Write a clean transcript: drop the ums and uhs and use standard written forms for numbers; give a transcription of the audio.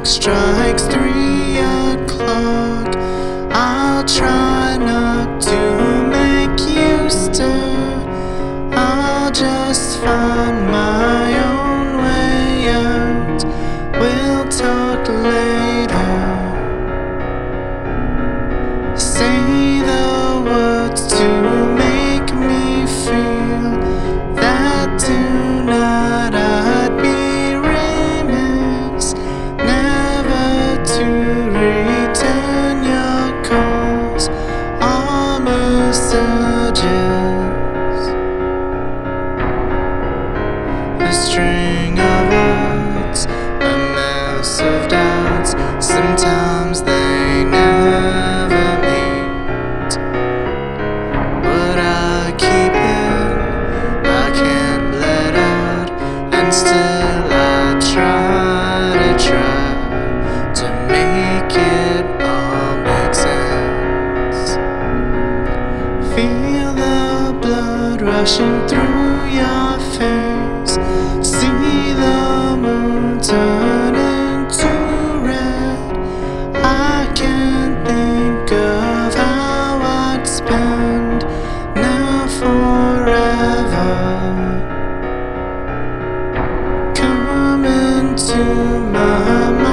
strikes 3 o'clock. I'll try not to make you stir. I'll just find my own way out. We'll talk later. Say the words to make me feel that tonight I'd be remiss never to return your calls or messages. A string of words, a mess of doubts. Sometimes they never meet. What I keep in, I can't let out, and still I try to make it all make sense. Feel the blood rushing through your face. See the moon turn into red. I can't think of how I'd spend now forever. Come into my